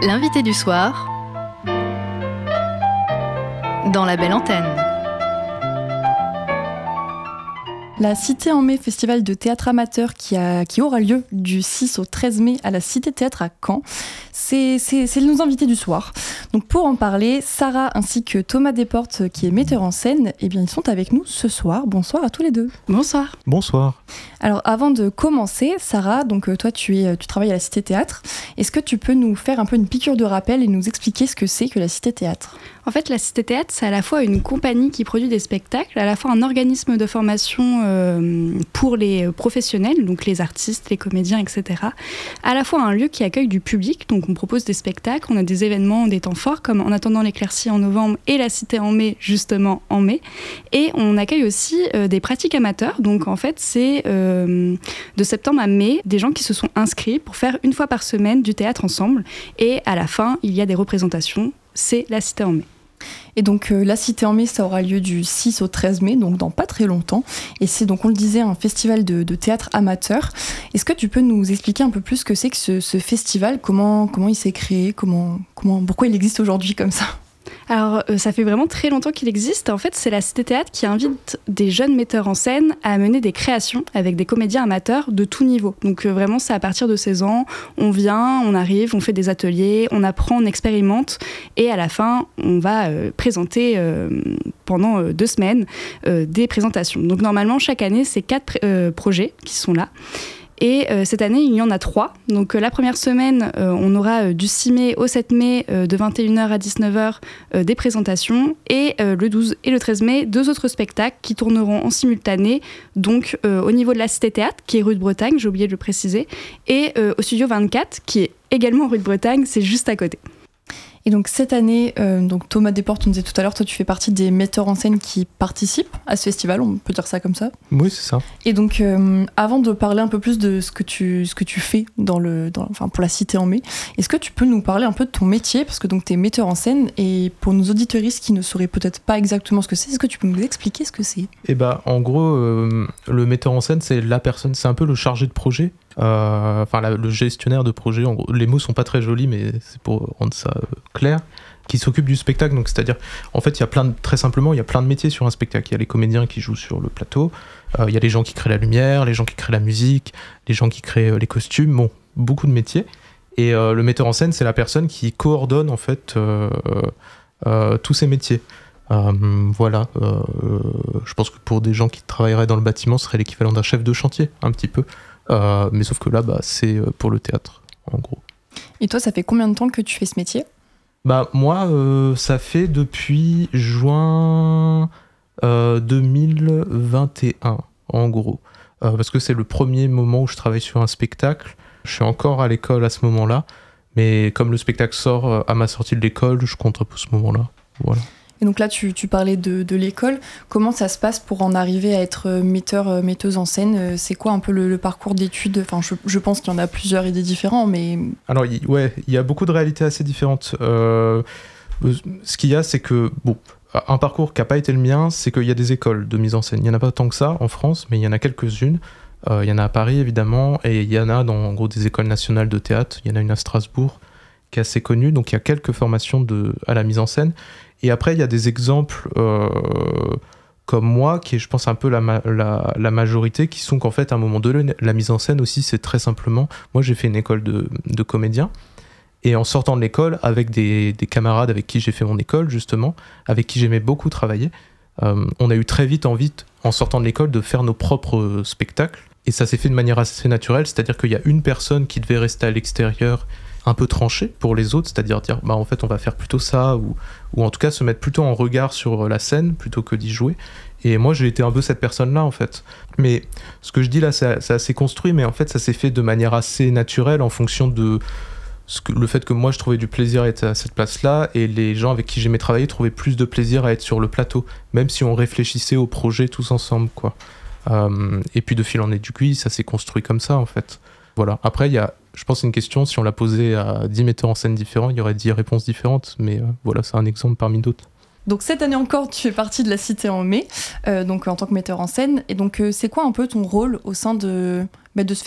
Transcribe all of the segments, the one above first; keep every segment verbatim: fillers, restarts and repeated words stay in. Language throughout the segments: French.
L'invité du soir dans la belle antenne. La Cité en mai, festival de théâtre amateur qui, a, qui aura lieu du six au treize mai à la Cité Théâtre à Caen. C'est, c'est, c'est nos invités du soir. Donc pour en parler, Sarah ainsi que Thomas Desportes qui est metteur en scène, eh bien ils sont avec nous ce soir. Bonsoir à tous les deux. Bonsoir. Bonsoir. Alors avant de commencer, Sarah, donc toi tu, es, tu travailles à la Cité Théâtre. Est-ce que tu peux nous faire un peu une piqûre de rappel et nous expliquer ce que c'est que la Cité Théâtre ? En fait, la Cité Théâtre, c'est à la fois une compagnie qui produit des spectacles, à la fois un organisme de formation euh, pour les professionnels, donc les artistes, les comédiens, et cetera. À la fois un lieu qui accueille du public, donc on propose des spectacles, on a des événements, des temps forts, comme En attendant l'éclaircie en novembre et la Cité en mai, justement en mai. Et on accueille aussi euh, des pratiques amateurs, donc en fait, c'est euh, de septembre à mai, des gens qui se sont inscrits pour faire une fois par semaine du théâtre ensemble. Et à la fin, il y a des représentations, c'est la Cité en mai. Et donc euh, la Cité en mai, ça aura lieu du six au treize mai, donc dans pas très longtemps. Et c'est donc, on le disait, un festival de, de théâtre amateur. Est-ce que tu peux nous expliquer un peu plus ce que c'est que ce, ce festival, comment, comment il s'est créé, comment, comment, pourquoi il existe aujourd'hui comme ça ? Alors, euh, ça fait vraiment très longtemps qu'il existe. En fait, c'est la Cité Théâtre qui invite des jeunes metteurs en scène à mener des créations avec des comédiens amateurs de tout niveau. Donc, euh, vraiment, c'est à partir de seize ans. On vient, on arrive, on fait des ateliers, on apprend, on expérimente. Et à la fin, on va euh, présenter euh, pendant euh, deux semaines euh, des présentations. Donc, normalement, chaque année, c'est quatre euh, projets qui sont là. Et euh, cette année, il y en a trois. Donc euh, la première semaine, euh, on aura euh, du six mai au sept mai, euh, de vingt et une heures à dix-neuf heures, euh, des présentations. Et euh, le douze et le treize mai, deux autres spectacles qui tourneront en simultané, donc euh, au niveau de la Cité Théâtre, qui est rue de Bretagne, j'ai oublié de le préciser, et euh, au Studio vingt-quatre, qui est également rue de Bretagne, c'est juste à côté. Et donc cette année, euh, donc Thomas Desportes, on disait tout à l'heure, toi tu fais partie des metteurs en scène qui participent à ce festival, on peut dire ça comme ça. Oui, c'est ça. Et donc euh, avant de parler un peu plus de ce que tu, ce que tu fais dans le, dans, enfin, pour la Cité en mai, est-ce que tu peux nous parler un peu de ton métier, parce que donc tu es metteur en scène, et pour nos auditeuristes qui ne sauraient peut-être pas exactement ce que c'est, est-ce que tu peux nous expliquer ce que c'est ? Et bah, en gros, euh, le metteur en scène, c'est la personne, c'est un peu le chargé de projet. Euh, enfin la, le gestionnaire de projet, en gros, les mots sont pas très jolis mais c'est pour rendre ça euh, clair, qui s'occupe du spectacle. Donc c'est à dire, en fait il y a plein de, très simplement il y a plein de métiers sur un spectacle. Il y a les comédiens qui jouent sur le plateau, euh, il y a les gens qui créent la lumière, les gens qui créent la musique, les gens qui créent euh, les costumes, bon, beaucoup de métiers. Et euh, le metteur en scène, c'est la personne qui coordonne en fait euh, euh, tous ces métiers. Euh, voilà, euh, je pense que pour des gens qui travailleraient dans le bâtiment, ce serait l'équivalent d'un chef de chantier un petit peu. Euh, mais sauf que là, bah, c'est pour le théâtre, en gros. Et toi, ça fait combien de temps que tu fais ce métier ? Bah, moi, euh, ça fait depuis juin euh, deux mille vingt et un, en gros. Euh, parce que c'est le premier moment où je travaille sur un spectacle. Je suis encore à l'école à ce moment-là. Mais comme le spectacle sort à ma sortie de l'école, je compte pour ce moment-là. Voilà. Et donc là, tu, tu parlais de, de l'école. Comment ça se passe pour en arriver à être metteur, metteuse en scène ? C'est quoi un peu le, le parcours d'études ? Enfin, je, je pense qu'il y en a plusieurs et des différents, mais... Alors, y, ouais, il y a beaucoup de réalités assez différentes. Euh, ce qu'il y a, c'est que, bon, un parcours qui n'a pas été le mien, c'est qu'il y a des écoles de mise en scène. Il n'y en a pas tant que ça en France, mais il y en a quelques-unes. Euh, il y en a à Paris, évidemment, et il y en a dans, en gros, des écoles nationales de théâtre. Il y en a une à Strasbourg, qui est assez connue. Donc, il y a quelques formations de, à la mise en scène. Et après, il y a des exemples euh, comme moi, qui est, je pense, un peu la, ma- la, la majorité, qui sont qu'en fait, à un moment donné, la mise en scène aussi, c'est très simplement... Moi, j'ai fait une école de, de comédien, et en sortant de l'école, avec des, des camarades avec qui j'ai fait mon école, justement, avec qui j'aimais beaucoup travailler, euh, on a eu très vite envie, en sortant de l'école, de faire nos propres spectacles. Et ça s'est fait de manière assez naturelle, c'est-à-dire qu'il y a une personne qui devait rester à l'extérieur, un peu tranché pour les autres, c'est-à-dire dire bah en fait on va faire plutôt ça, ou, ou en tout cas se mettre plutôt en regard sur la scène plutôt que d'y jouer. Et moi j'ai été un peu cette personne-là en fait. Mais ce que je dis là c'est, c'est assez construit, mais en fait ça s'est fait de manière assez naturelle en fonction de ce que, le fait que moi je trouvais du plaisir à être à cette place-là, et les gens avec qui j'aimais travailler trouvaient plus de plaisir à être sur le plateau, même si on réfléchissait au projet tous ensemble, quoi. Euh, et puis de fil en aiguille, ça s'est construit comme ça en fait. Voilà. Après il y a, je pense, une question, si on la posait à dix metteurs en scène différents, il y aurait dix réponses différentes, mais euh, voilà, c'est un exemple parmi d'autres. Donc cette année encore, tu fais partie de la Cité en mai, euh, donc en tant que metteur en scène. Et donc euh, c'est quoi un peu ton rôle au sein de, bah, de ce festival ?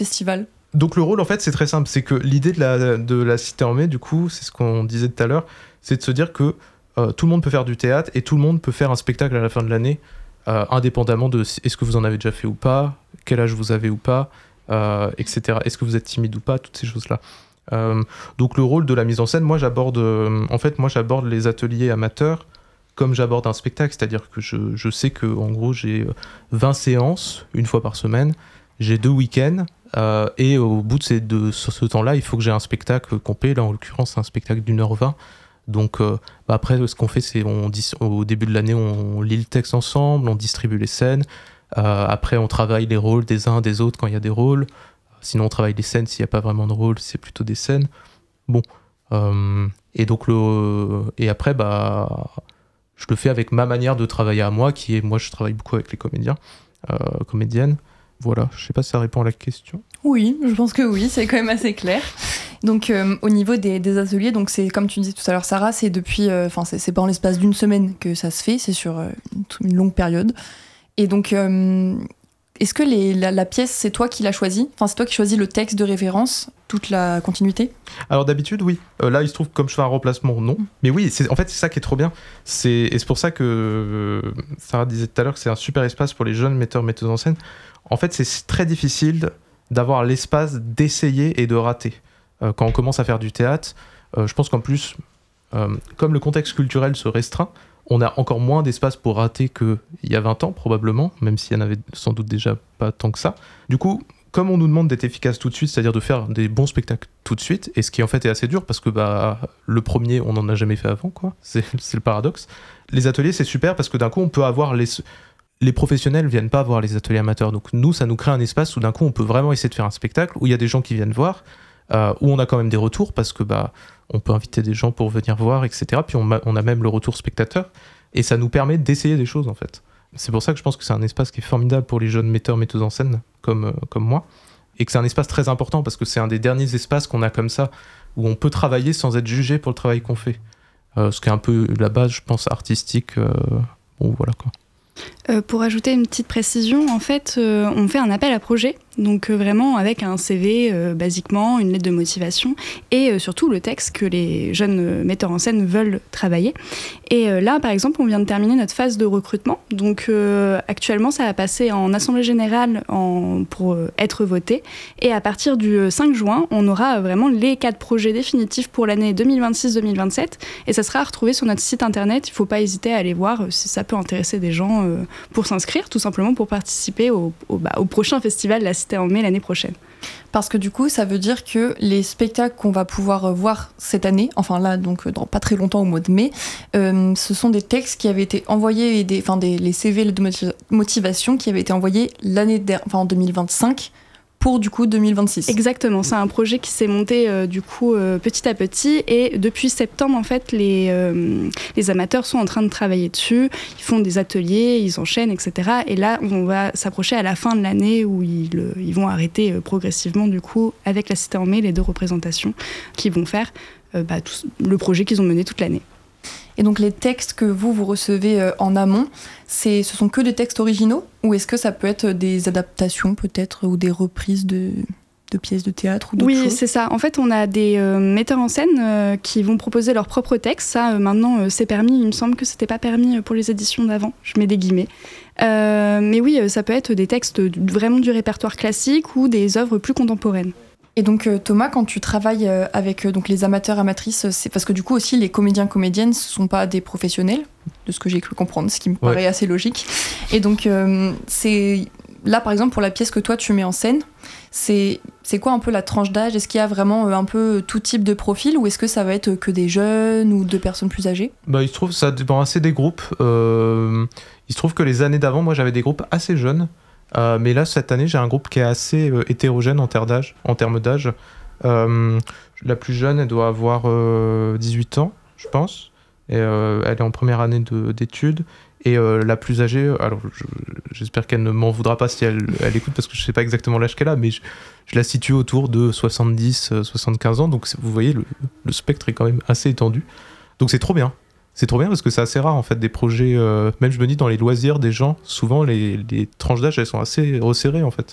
Donc le rôle, en fait, c'est très simple. C'est que l'idée de la, de la Cité en mai, du coup, c'est ce qu'on disait tout à l'heure, c'est de se dire que euh, tout le monde peut faire du théâtre et tout le monde peut faire un spectacle à la fin de l'année, euh, indépendamment de est-ce que vous en avez déjà fait ou pas, quel âge vous avez ou pas, euh, et cetera. Est-ce que vous êtes timide ou pas, toutes ces choses-là. Euh, donc le rôle de la mise en scène, moi j'aborde, euh, en fait, moi j'aborde les ateliers amateurs comme j'aborde un spectacle, c'est-à-dire que je, je sais que en gros j'ai vingt séances une fois par semaine, j'ai deux week-ends. Euh, et au bout de, ces deux, sur ce temps-là, il faut que j'ai un spectacle complet. Là, en l'occurrence, c'est un spectacle d'une heure vingt. Donc, euh, bah après, ce qu'on fait, c'est on dit, au début de l'année, on lit le texte ensemble, on distribue les scènes. Euh, après, on travaille les rôles des uns des autres quand il y a des rôles. Sinon, on travaille les scènes s'il n'y a pas vraiment de rôle, c'est plutôt des scènes. Bon. Euh, et donc, le, et après, bah, je le fais avec ma manière de travailler à moi, qui est, moi, je travaille beaucoup avec les comédiens, euh, comédiennes. Voilà, je sais pas si ça répond à la question. Oui, je pense que oui, c'est quand même assez clair. Donc euh, au niveau des, des ateliers, donc c'est comme tu disais tout à l'heure, Sarah, c'est depuis, enfin euh, c'est, c'est pas en l'espace d'une semaine que ça se fait, c'est sur euh, une, une longue période. Et donc, euh, est-ce que les, la, la pièce, c'est toi qui l'as choisie ? Enfin, c'est toi qui choisis le texte de référence, toute la continuité ? Alors d'habitude, oui. Euh, là, il se trouve que comme je fais un remplacement, non. Mmh. Mais oui, c'est, en fait, c'est ça qui est trop bien. C'est, et c'est pour ça que euh, Sarah disait tout à l'heure que c'est un super espace pour les jeunes metteurs, metteuses en scène. En fait, c'est très difficile d'avoir l'espace d'essayer et de rater. Euh, quand on commence à faire du théâtre, euh, je pense qu'en plus, euh, comme le contexte culturel se restreint, on a encore moins d'espace pour rater qu'il y a vingt ans, probablement, même s'il y en avait sans doute déjà pas tant que ça. Du coup, comme on nous demande d'être efficace tout de suite, c'est-à-dire de faire des bons spectacles tout de suite, et ce qui en fait est assez dur, parce que bah, le premier, on n'en a jamais fait avant, quoi. C'est, c'est le paradoxe. Les ateliers, c'est super, parce que d'un coup, on peut avoir les... Les professionnels viennent pas voir les ateliers amateurs, donc nous, ça nous crée un espace où d'un coup, on peut vraiment essayer de faire un spectacle, où il y a des gens qui viennent voir, euh, où on a quand même des retours, parce que bah, on peut inviter des gens pour venir voir, et cetera. Puis on a, on a même le retour spectateur, et ça nous permet d'essayer des choses, en fait. C'est pour ça que je pense que c'est un espace qui est formidable pour les jeunes metteurs, metteuses en scène, comme, euh, comme moi, et que c'est un espace très important, parce que c'est un des derniers espaces qu'on a comme ça, où on peut travailler sans être jugé pour le travail qu'on fait. Euh, ce qui est un peu la base, je pense, artistique. Euh, bon, voilà, quoi. Euh, pour ajouter une petite précision, en fait, euh, on fait un appel à projet, donc euh, vraiment avec un C V, euh, basiquement, une lettre de motivation, et euh, surtout le texte que les jeunes euh, metteurs en scène veulent travailler. Et euh, là, par exemple, on vient de terminer notre phase de recrutement, donc euh, actuellement, ça va passer en assemblée générale en, pour euh, être voté, et à partir du cinq juin, on aura vraiment les quatre projets définitifs pour l'année deux mille vingt-six deux mille vingt-sept, et ça sera à retrouver sur notre site internet. Il ne faut pas hésiter à aller voir euh, si ça peut intéresser des gens euh, pour s'inscrire, tout simplement pour participer au, au, bah, au prochain festival La Cité en mai l'année prochaine. Parce que du coup, ça veut dire que les spectacles qu'on va pouvoir voir cette année, enfin là, donc dans pas très longtemps, au mois de mai, euh, ce sont des textes qui avaient été envoyés, et des, enfin des, les C V de motivation qui avaient été envoyés l'année dernière, enfin en deux mille vingt-cinq, pour du coup deux mille vingt-six. Exactement, c'est un projet qui s'est monté euh, du coup euh, petit à petit, et depuis septembre en fait les, euh, les amateurs sont en train de travailler dessus, ils font des ateliers, ils enchaînent, et cetera. Et là on va s'approcher à la fin de l'année où ils, euh, ils vont arrêter euh, progressivement du coup avec La Cité en mai les deux représentations qu'ils vont faire, euh, bah, tout, le projet qu'ils ont mené toute l'année. Et donc les textes que vous, vous recevez euh, en amont, c'est, ce sont que des textes originaux, ou est-ce que ça peut être des adaptations peut-être, ou des reprises de, de pièces de théâtre ou d'autres Oui, choses ? c'est ça. En fait, on a des euh, metteurs en scène euh, qui vont proposer leurs propres textes. Ça, euh, maintenant, euh, c'est permis. Il me semble que c'était pas permis pour les éditions d'avant. Je mets des guillemets. Euh, mais oui, ça peut être des textes vraiment du répertoire classique ou des œuvres plus contemporaines. Et donc euh, Thomas, quand tu travailles euh, avec euh, donc les amateurs, amatrices, c'est parce que du coup aussi les comédiens, comédiennes, ce sont pas des professionnels, de ce que j'ai cru comprendre, ce qui me Ouais. paraît assez logique. Et donc euh, c'est là par exemple pour la pièce que toi tu mets en scène, c'est c'est quoi un peu la tranche d'âge ? Est-ce qu'il y a vraiment euh, un peu tout type de profil, ou est-ce que ça va être que des jeunes ou de personnes plus âgées ? Bah, il se trouve, ça dépend assez des groupes. Euh, il se trouve que les années d'avant, moi j'avais des groupes assez jeunes. Euh, mais là, cette année, j'ai un groupe qui est assez euh, hétérogène en termes d'âge. En termes d'âge. Euh, la plus jeune, elle doit avoir euh, dix-huit ans, je pense. Et, euh, elle est en première année de, d'études. Et euh, la plus âgée, alors je, j'espère qu'elle ne m'en voudra pas si elle, elle écoute, parce que je ne sais pas exactement l'âge qu'elle a, mais je, je la situe autour de soixante-dix à soixante-quinze ans. Donc vous voyez, le, le spectre est quand même assez étendu. Donc c'est trop bien. C'est trop bien parce que c'est assez rare en fait des projets, euh, même je me dis dans les loisirs des gens, souvent les, les tranches d'âge elles sont assez resserrées en fait.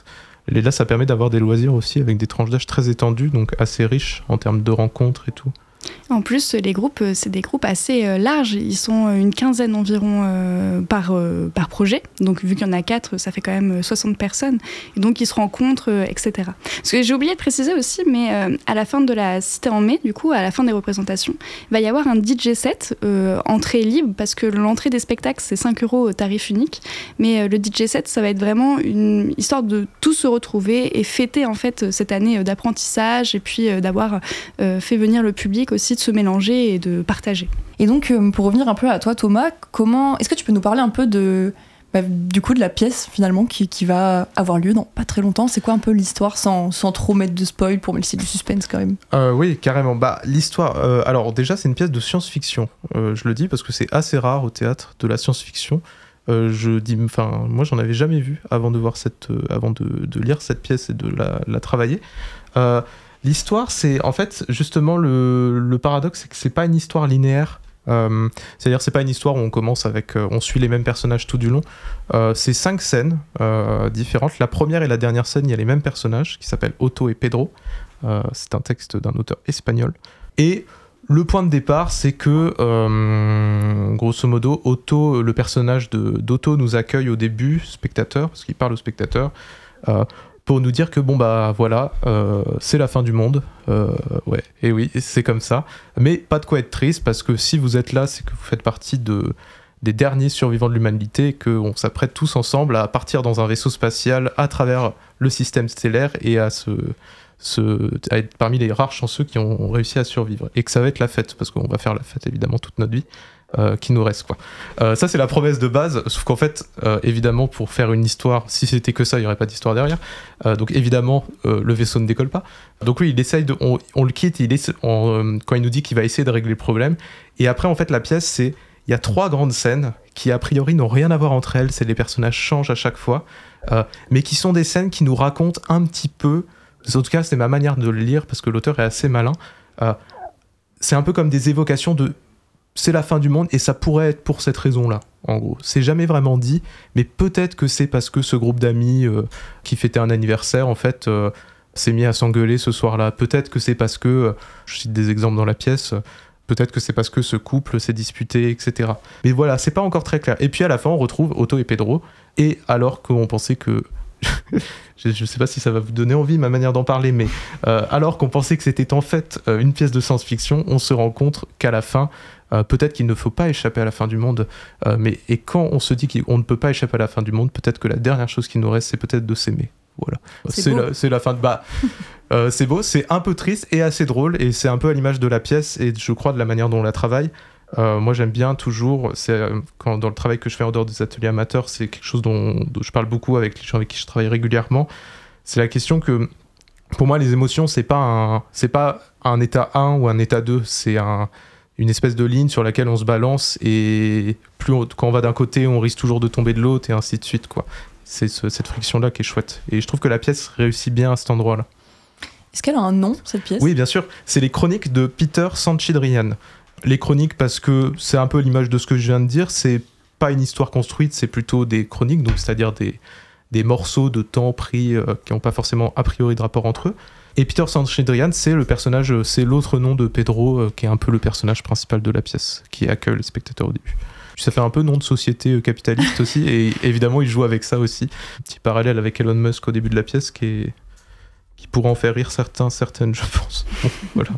Et là, ça permet d'avoir des loisirs aussi avec des tranches d'âge très étendues, donc assez riches en termes de rencontres et tout. En plus, les groupes, c'est des groupes assez larges. Ils sont une quinzaine environ euh, par, euh, par projet. Donc, vu qu'il y en a quatre, ça fait quand même soixante personnes. Et donc, ils se rencontrent, euh, et cetera. Parce que j'ai oublié de préciser aussi, mais euh, à la fin de la Cité en mai, du coup, à la fin des représentations, il va y avoir un D J set, euh, entrée libre, parce que l'entrée des spectacles, c'est cinq euros, tarif unique. Mais euh, le D J set, ça va être vraiment une histoire de tous se retrouver et fêter, en fait, cette année d'apprentissage et puis euh, d'avoir euh, fait venir le public aussi, de se mélanger et de partager. Et donc, euh, pour revenir un peu à toi, Thomas, comment est-ce que tu peux nous parler un peu de, bah, du coup, de la pièce finalement qui, qui va avoir lieu dans pas très longtemps. C'est quoi un peu l'histoire sans, sans trop mettre de spoil pour me laisser du suspense quand même. euh, Oui, carrément. Bah, l'histoire. Euh, alors déjà, c'est une pièce de science-fiction. Euh, je le dis parce que c'est assez rare au théâtre de la science-fiction. Euh, je dis, enfin, moi, j'en avais jamais vu avant de voir cette, euh, avant de, de lire cette pièce et de la, la travailler. Euh, L'histoire, c'est en fait justement le, le paradoxe, c'est que c'est pas une histoire linéaire. Euh, c'est-à-dire, c'est pas une histoire où on commence avec, euh, on suit les mêmes personnages tout du long. Euh, c'est cinq scènes euh, différentes. La première et la dernière scène, il y a les mêmes personnages qui s'appellent Otto et Pedro. Euh, c'est un texte d'un auteur espagnol. Et le point de départ, c'est que, euh, grosso modo, Otto, le personnage de, d'Otto nous accueille au début, spectateur, parce qu'il parle au spectateur. Euh, pour nous dire que bon bah voilà, euh, c'est la fin du monde, euh, ouais, et oui, c'est comme ça, mais pas de quoi être triste, parce que si vous êtes là, c'est que vous faites partie de, des derniers survivants de l'humanité, et qu'on s'apprête tous ensemble à partir dans un vaisseau spatial à travers le système stellaire et à, se, se, à être parmi les rares chanceux qui ont réussi à survivre, et que ça va être la fête, parce qu'on va faire la fête évidemment toute notre vie. Euh, qui nous reste quoi. Euh, ça c'est la promesse de base, sauf qu'en fait euh, évidemment pour faire une histoire, si c'était que ça il n'y aurait pas d'histoire derrière, euh, donc évidemment euh, le vaisseau ne décolle pas, donc oui il essaye de, on, on le quitte il essaie, on, euh, quand il nous dit qu'il va essayer de régler le problème, et après en fait la pièce c'est, il y a trois grandes scènes qui a priori n'ont rien à voir entre elles, c'est les personnages changent à chaque fois, euh, mais qui sont des scènes qui nous racontent un petit peu, en tout cas c'est ma manière de le lire parce que l'auteur est assez malin, euh, c'est un peu comme des évocations de c'est la fin du monde et ça pourrait être pour cette raison-là, en gros. C'est jamais vraiment dit, mais peut-être que c'est parce que ce groupe d'amis euh, qui fêtait un anniversaire, en fait, euh, s'est mis à s'engueuler ce soir-là. Peut-être que c'est parce que, euh, je cite des exemples dans la pièce, euh, peut-être que c'est parce que ce couple s'est disputé, et cetera. Mais voilà, c'est pas encore très clair. Et puis à la fin, on retrouve Otto et Pedro, et alors qu'on pensait que... je, je sais pas si ça va vous donner envie, ma manière d'en parler, mais euh, alors qu'on pensait que c'était en fait euh, une pièce de science-fiction, on se rend compte qu'à la fin, Euh, peut-être qu'il ne faut pas échapper à la fin du monde, euh, mais et quand on se dit qu'on ne peut pas échapper à la fin du monde, peut-être que la dernière chose qui nous reste, c'est peut-être de s'aimer. Voilà. C'est, c'est, beau. la, c'est la fin de... Bah, euh, c'est beau, c'est un peu triste et assez drôle, et c'est un peu à l'image de la pièce, et je crois de la manière dont on la travaille. Euh, moi j'aime bien toujours, c'est, euh, quand, dans le travail que je fais en dehors des ateliers amateurs, c'est quelque chose dont, dont je parle beaucoup avec les gens avec qui je travaille régulièrement, c'est la question que, pour moi les émotions, c'est pas un, c'est pas un état un ou un état deux, c'est un... une espèce de ligne sur laquelle on se balance, et plus on, quand on va d'un côté, on risque toujours de tomber de l'autre, et ainsi de suite, quoi. C'est ce, cette friction-là qui est chouette. Et je trouve que la pièce réussit bien à cet endroit-là. Est-ce qu'elle a un nom, cette pièce ? Oui, bien sûr. C'est les chroniques de Peter Sanchidrian. Les chroniques, parce que c'est un peu l'image de ce que je viens de dire, c'est pas une histoire construite, c'est plutôt des chroniques, donc c'est-à-dire des, des morceaux de temps pris euh, qui n'ont pas forcément a priori de rapport entre eux. Et Peter Sanchidrian, c'est le personnage, c'est l'autre nom de Pedro, euh, qui est un peu le personnage principal de la pièce, qui accueille les spectateurs au début. Ça fait un peu nom de société euh, capitaliste aussi, et évidemment il joue avec ça aussi. Un petit parallèle avec Elon Musk au début de la pièce, qui, est... qui pourra en faire rire certains, certaines, je pense. Voilà.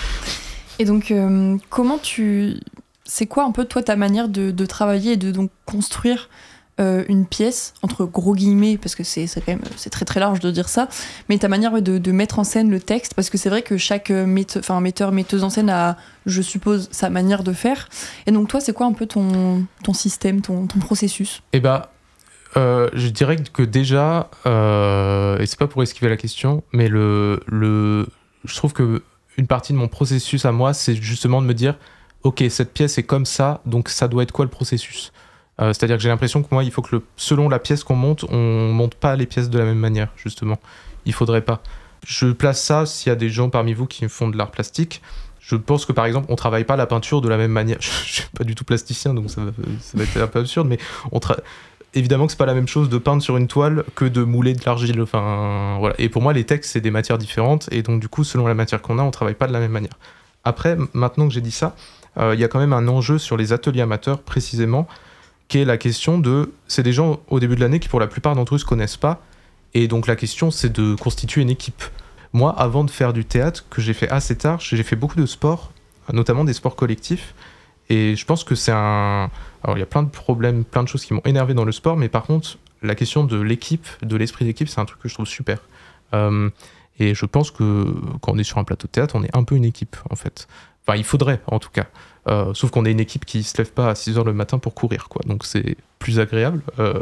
Et donc, euh, comment tu... C'est quoi un peu, toi, ta manière de, de travailler et de donc, construire Euh, une pièce, entre gros guillemets, parce que c'est, c'est quand même c'est très très large de dire ça, mais ta manière ouais, de, de mettre en scène le texte, parce que c'est vrai que chaque mette, enfin, metteur, metteuse en scène a, je suppose, sa manière de faire. Et donc toi, c'est quoi un peu ton, ton système, ton, ton processus ? Eh bah, euh, je dirais que déjà, euh, et c'est pas pour esquiver la question, mais le, le, je trouve que une partie de mon processus à moi, c'est justement de me dire, ok, cette pièce est comme ça, donc ça doit être quoi le processus ? Euh, c'est-à-dire que j'ai l'impression que moi, il faut que le, selon la pièce qu'on monte, on monte pas les pièces de la même manière, justement. Il faudrait pas. Je place ça, s'il y a des gens parmi vous qui font de l'art plastique, je pense que par exemple, on travaille pas la peinture de la même manière. Je, je suis pas du tout plasticien, donc ça va, ça va être un peu absurde, mais on tra... évidemment que c'est pas la même chose de peindre sur une toile que de mouler de l'argile. Enfin, voilà. Et pour moi, les textes, c'est des matières différentes. Et donc, du coup, selon la matière qu'on a, on travaille pas de la même manière. Après, maintenant que j'ai dit ça, il euh, y a quand même un enjeu sur les ateliers amateurs, précisément, qui est la question de... C'est des gens, au début de l'année, qui, pour la plupart d'entre eux, se connaissent pas. Et donc, la question, c'est de constituer une équipe. Moi, avant de faire du théâtre, que j'ai fait assez tard, j'ai fait beaucoup de sports, notamment des sports collectifs. Et je pense que c'est un... Alors, il y a plein de problèmes, plein de choses qui m'ont énervé dans le sport, mais par contre, la question de l'équipe, de l'esprit d'équipe, c'est un truc que je trouve super. Euh, et je pense que quand on est sur un plateau de théâtre, on est un peu une équipe, en fait. Enfin, il faudrait, en tout cas. Euh, sauf qu'on est une équipe qui se lève pas à six heures le matin pour courir, quoi. Donc, c'est plus agréable. Euh...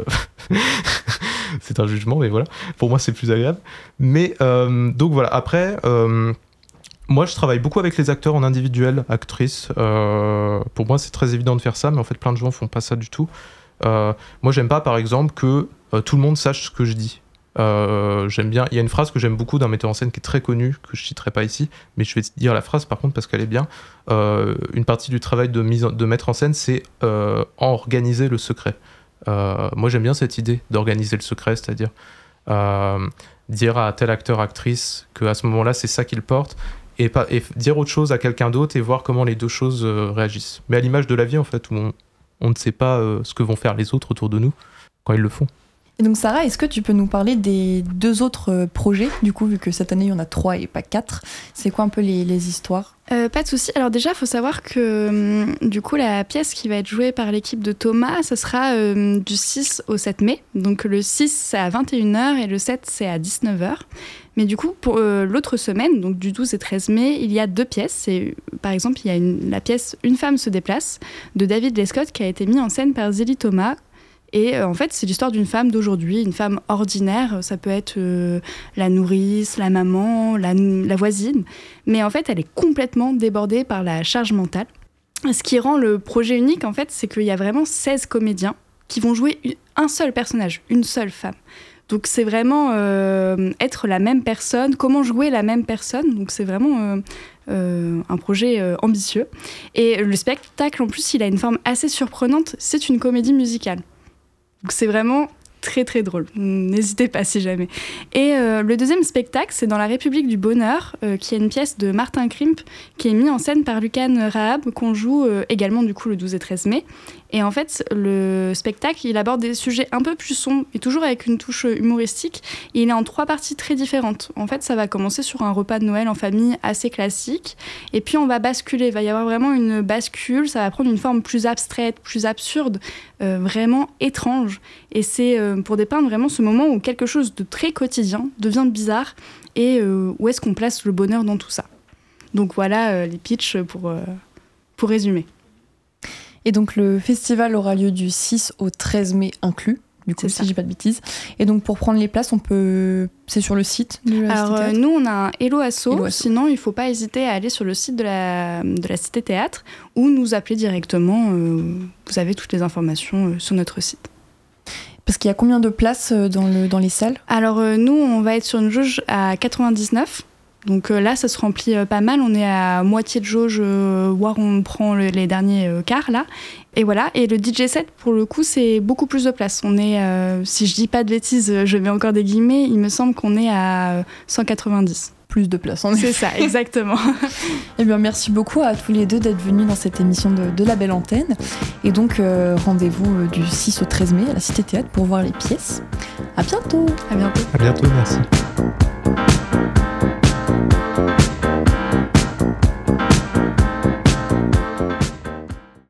c'est un jugement, mais voilà. Pour moi, c'est plus agréable. Mais, euh, donc voilà. Après... Euh... Moi, je travaille beaucoup avec les acteurs en individuel, actrices. Euh, pour moi, c'est très évident de faire ça, mais en fait, plein de gens font pas ça du tout. Euh, moi, j'aime pas, par exemple, que euh, tout le monde sache ce que je dis. Euh, j'aime bien. Il y a une phrase que j'aime beaucoup d'un metteur en scène qui est très connu, que je citerai pas ici, mais je vais dire la phrase par contre parce qu'elle est bien. Euh, une partie du travail de mise en, de mettre en scène, c'est euh, organiser le secret. Euh, moi, j'aime bien cette idée d'organiser le secret, c'est-à-dire euh, dire à tel acteur, actrice que à ce moment-là, c'est ça qu'il porte. Et, pas, et dire autre chose à quelqu'un d'autre et voir comment les deux choses euh, réagissent. Mais à l'image de la vie, en fait, où on, on ne sait pas euh, ce que vont faire les autres autour de nous quand ils le font. Et donc Sarah, est-ce que tu peux nous parler des deux autres projets, du coup, vu que cette année, il y en a trois et pas quatre. C'est quoi un peu les, les histoires ? Euh, pas de souci. Alors déjà, il faut savoir que hum, du coup, la pièce qui va être jouée par l'équipe de Thomas, ce sera euh, du six au sept mai. Donc le six, c'est à vingt et une heures et le sept, c'est à dix-neuf heures. Mais du coup, pour euh, l'autre semaine, donc du douze et treize mai, il y a deux pièces. C'est, par exemple, il y a une, la pièce « Une femme se déplace » de David Lescott qui a été mise en scène par Zélie Thomas. Et euh, en fait, c'est l'histoire d'une femme d'aujourd'hui, une femme ordinaire. Ça peut être euh, la nourrice, la maman, la, la voisine. Mais en fait, elle est complètement débordée par la charge mentale. Ce qui rend le projet unique, en fait, c'est qu'il y a vraiment seize comédiens qui vont jouer un seul personnage, une seule femme. Donc c'est vraiment euh, être la même personne, comment jouer la même personne. Donc c'est vraiment euh, euh, un projet euh, ambitieux. Et le spectacle, en plus, il a une forme assez surprenante. C'est une comédie musicale. Donc c'est vraiment très très drôle. N'hésitez pas si jamais. Et euh, le deuxième spectacle, c'est dans La République du Bonheur, euh, qui est une pièce de Martin Krimp, qui est mise en scène par Lucan Rahab, qu'on joue euh, également du coup le douze et treize mai. Et en fait, le spectacle, il aborde des sujets un peu plus sombres, et toujours avec une touche humoristique. Et il est en trois parties très différentes. En fait, ça va commencer sur un repas de Noël en famille assez classique. Et puis, on va basculer. Il va y avoir vraiment une bascule. Ça va prendre une forme plus abstraite, plus absurde, euh, vraiment étrange. Et c'est euh, pour dépeindre vraiment ce moment où quelque chose de très quotidien devient bizarre. Et euh, où est-ce qu'on place le bonheur dans tout ça. Donc voilà euh, les pitchs pour, euh, pour résumer. Et donc le festival aura lieu du six au treize mai inclus, du coup, si je dis pas de bêtises. Et donc pour prendre les places, on peut... c'est sur le site de la Alors Cité Théâtre. euh, nous, on a un Hello Asso. Hello Asso. Sinon, il ne faut pas hésiter à aller sur le site de la, de la Cité Théâtre ou nous appeler directement. Euh, vous avez toutes les informations euh, sur notre site. Parce qu'il y a combien de places dans, le, dans les salles ? Alors euh, nous, on va être sur une jauge à quatre-vingt-dix-neuf. Donc euh, là, ça se remplit euh, pas mal. On est à moitié de jauge, euh, voire on prend le, les derniers euh, quarts là. Et voilà. Et le D J set, pour le coup, c'est beaucoup plus de place. On est, euh, si je dis pas de bêtises, je mets encore des guillemets, il me semble qu'on est à cent quatre-vingt-dix. Plus de place, en C'est effet. ça, exactement. Eh bien, merci beaucoup à tous les deux d'être venus dans cette émission de, de La Belle Antenne. Et donc, euh, rendez-vous euh, du six au treize mai à la Cité Théâtre pour voir les pièces. À bientôt. À bientôt. À bientôt, merci.